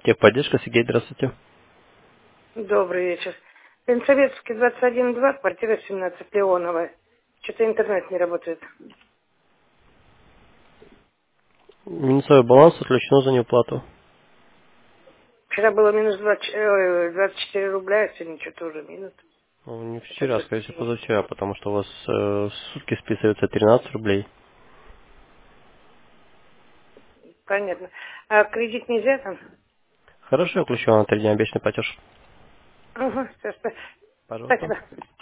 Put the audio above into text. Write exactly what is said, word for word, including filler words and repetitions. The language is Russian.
Техподдержка, Сергей, здравствуйте. Добрый вечер. Пенсоветский двадцать один два, квартира семнадцать, Леоновая. Что-то интернет не работает. Минусовой баланс отключено за неуплату. Вчера было минус двадцать, э, двадцать четыре рубля, а сегодня что-то уже минус. Ну, не Это вчера, скорее всего, двадцать семь. позавчера, потому что у вас э, в сутки списывается тринадцать рублей. Понятно. А кредит нельзя там? Хорошо, я включу на три дня обещанный платеж. Угу, все, Пожалуйста. спасибо.